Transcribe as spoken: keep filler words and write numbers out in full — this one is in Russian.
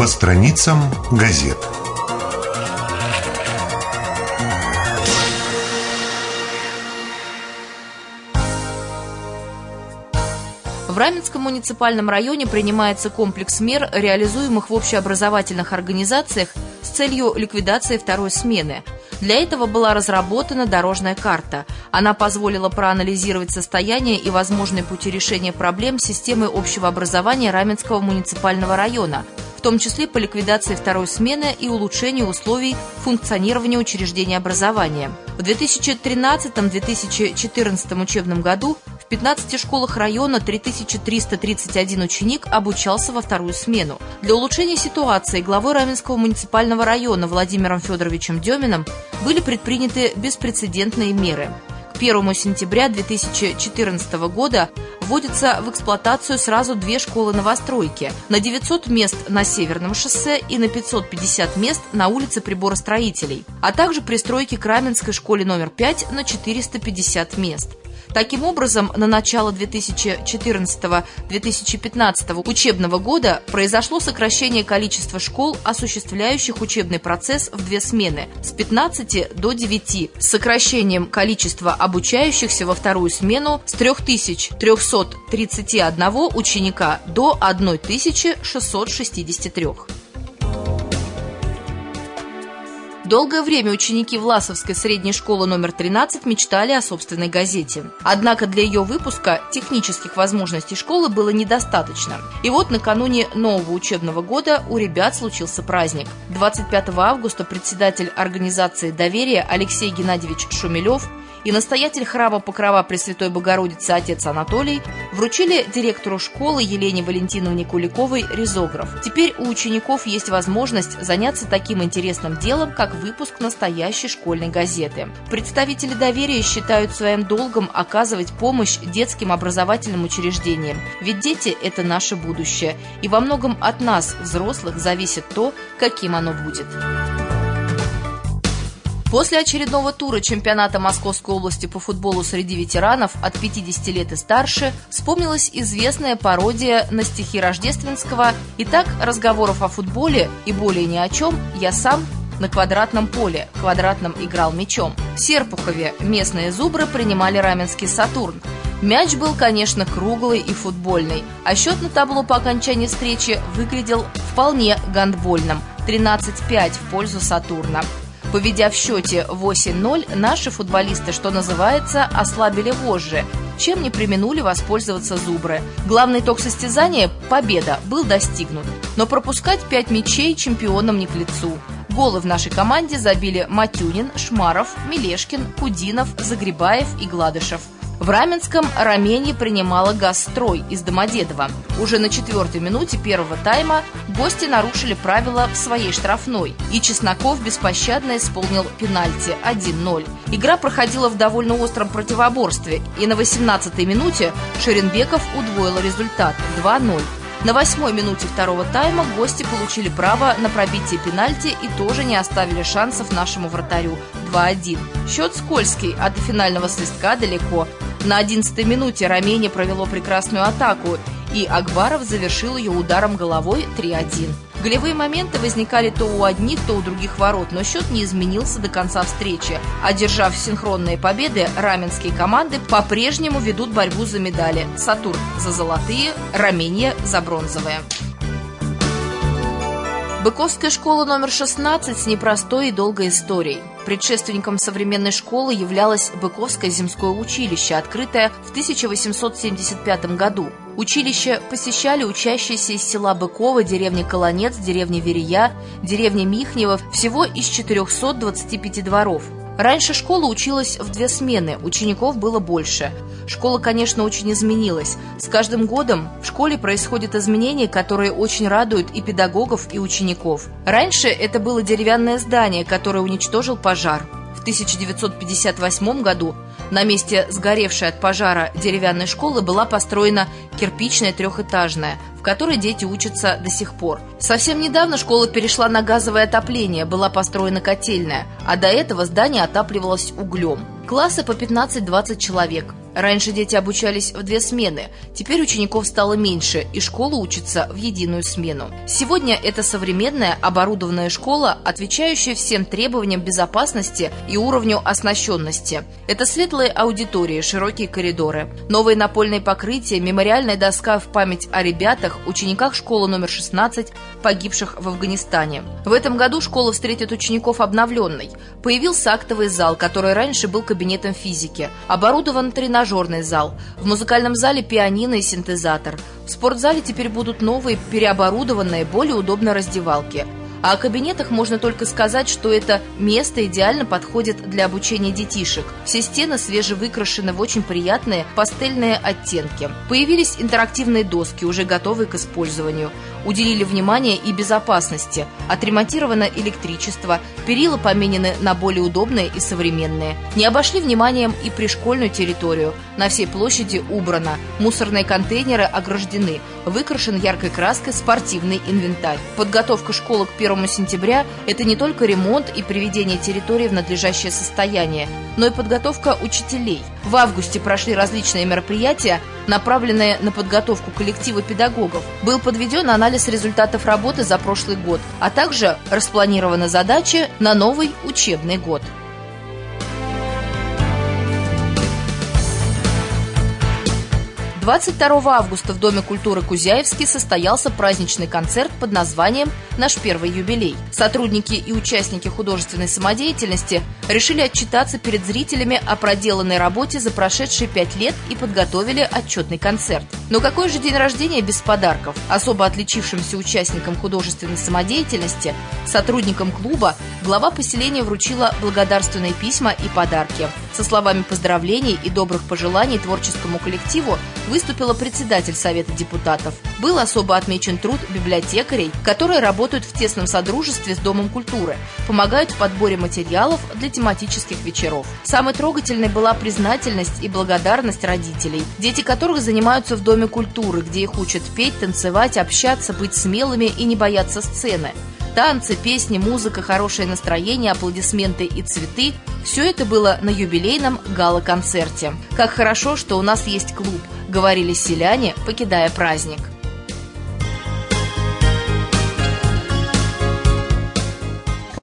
страницам газет. В Раменском муниципальном районе принимается комплекс мер, реализуемых в общеобразовательных организациях с целью ликвидации второй смены. Для этого была разработана дорожная карта. Она позволила проанализировать состояние и возможные пути решения проблем системы общего образования Раменского муниципального района, в том числе по ликвидации второй смены и улучшению условий функционирования учреждений образования. В две тысячи тринадцатом — две тысячи четырнадцатом учебном году в пятнадцати школах района три тысячи триста тридцать один ученик обучался во вторую смену. Для улучшения ситуации главой Раменского муниципального района Владимиром Федоровичем Деминым были предприняты беспрецедентные меры. К первому сентября две тысячи четырнадцатого года вводятся в эксплуатацию сразу две школы-новостройки на девятьсот мест на Северном шоссе и на пятьсот пятьдесят мест на улице Приборостроителей, а также пристройки к Раменской школе номер пять на четыреста пятьдесят мест. Таким образом, на начало две тысячи четырнадцатого — две тысячи пятнадцатого учебного года произошло сокращение количества школ, осуществляющих учебный процесс в две смены, с пятнадцати до девяти, с сокращением количества обучающихся во вторую смену с трёх тысяч трёхсот тридцати одного ученика до тысячи шестисот шестидесяти трёх. Долгое время ученики Власовской средней школы номер тринадцать мечтали о собственной газете. Однако для ее выпуска технических возможностей школы было недостаточно. И вот накануне нового учебного года у ребят случился праздник. двадцать пятого августа председатель организации «Доверие» Алексей Геннадьевич Шумилев и настоятель храма Покрова Пресвятой Богородицы отец Анатолий вручили директору школы Елене Валентиновне Куликовой ризограф. Теперь у учеников есть возможность заняться таким интересным делом, как выпуск настоящей школьной газеты. Представители «Доверия» считают своим долгом оказывать помощь детским образовательным учреждениям, ведь дети – это наше будущее, и во многом от нас, взрослых, зависит то, каким оно будет. После очередного тура чемпионата Московской области по футболу среди ветеранов от пятидесяти лет и старше вспомнилась известная пародия на стихи Рождественского. Итак, разговоров о футболе и более ни о чем я сам на квадратном поле, квадратном играл мячом. В Серпухове местные зубры принимали раменский «Сатурн». Мяч был, конечно, круглый и футбольный, а счет на табло по окончании встречи выглядел вполне гандбольным – тринадцать пять в пользу «Сатурна». Поведя в счете восемь ноль, наши футболисты, что называется, ослабили вожжи, чем не преминули воспользоваться зубры. Главный итог состязания – победа, был достигнут. Но пропускать пять мячей чемпионам не к лицу. Голы в нашей команде забили Матюнин, Шмаров, Мелешкин, Кудинов, Загребаев и Гладышев. В Раменском Раменье принимала «Газстрой» из Домодедово. Уже на четвертой минуте первого тайма гости нарушили правила в своей штрафной, и Чесноков беспощадно исполнил пенальти один ноль. Игра проходила в довольно остром противоборстве, и на восемнадцатой минуте Шеренбеков удвоил результат два ноль. На восьмой минуте второго тайма гости получили право на пробитие пенальти и тоже не оставили шансов нашему вратарю два один. Счет скользкий, а до финального свистка далеко. На одиннадцатой минуте Раменье провело прекрасную атаку, и Акбаров завершил ее ударом головой три один. Голевые моменты возникали то у одних, то у других ворот, но счет не изменился до конца встречи. Одержав синхронные победы, раменские команды по-прежнему ведут борьбу за медали. «Сатурн» за золотые, Раменье за бронзовые. Быковская школа номер шестнадцать с непростой и долгой историей. Предшественником современной школы являлось Быковское земское училище, открытое в тысяча восемьсот семьдесят пятом году. Училище посещали учащиеся из села Быково, деревни Колонец, деревни Верея, деревни Михнево, всего из четырёхсот двадцати пяти дворов. Раньше школа училась в две смены, учеников было больше. Школа, конечно, очень изменилась. С каждым годом в школе происходят изменения, которые очень радуют и педагогов, и учеников. Раньше это было деревянное здание, которое уничтожил пожар. В тысяча девятьсот пятьдесят восьмом году на месте сгоревшей от пожара деревянной школы была построена кирпичная трехэтажная, в которой дети учатся до сих пор. Совсем недавно школа перешла на газовое отопление, была построена котельная, а до этого здание отапливалось углем. Классы по пятнадцать-двадцать человек. Раньше дети обучались в две смены, теперь учеников стало меньше, и школа учится в единую смену. Сегодня это современная оборудованная школа, отвечающая всем требованиям безопасности и уровню оснащенности. Это светлые аудитории, широкие коридоры, новые напольные покрытия, мемориальная доска в память о ребятах, учениках школы номер шестнадцать, погибших в Афганистане. В этом году школа встретит учеников обновленной. Появился актовый зал, который раньше был кабинетом физики. Оборудован тренажерный зал. В музыкальном зале пианино и синтезатор. В спортзале теперь будут новые, переоборудованные, более удобные раздевалки. А о кабинетах можно только сказать, что это место идеально подходит для обучения детишек. Все стены свежевыкрашены в очень приятные пастельные оттенки. Появились интерактивные доски, уже готовые к использованию. Уделили внимание и безопасности. Отремонтировано электричество, перила поменены на более удобные и современные. Не обошли вниманием и пришкольную территорию. На всей площади убрано. Мусорные контейнеры ограждены. Выкрашен яркой краской спортивный инвентарь. Подготовка школы к первому сентября – это не только ремонт и приведение территории в надлежащее состояние, но и подготовка учителей. В августе прошли различные мероприятия, направленные на подготовку коллектива педагогов. Был подведен анализ результатов работы за прошлый год, а также распланированы задачи на новый учебный год. двадцать второго августа в Доме культуры Кузяевский состоялся праздничный концерт под названием «Наш первый юбилей». Сотрудники и участники художественной самодеятельности решили отчитаться перед зрителями о проделанной работе за прошедшие пять лет и подготовили отчетный концерт. Но какой же день рождения без подарков? Особо отличившимся участникам художественной самодеятельности, сотрудникам клуба, глава поселения вручила благодарственные письма и подарки. Со словами поздравлений и добрых пожеланий творческому коллективу выступила председатель Совета депутатов. Был особо отмечен труд библиотекарей, которые работают в тесном содружестве с Домом культуры, помогают в подборе материалов для тематических вечеров. Самой трогательной была признательность и благодарность родителей, дети которых занимаются в Доме культуры, где их учат петь, танцевать, общаться, быть смелыми и не бояться сцены. Танцы, песни, музыка, хорошее настроение, аплодисменты и цветы – все это было на юбилейном гала-концерте. «Как хорошо, что у нас есть клуб», – говорили селяне, покидая праздник.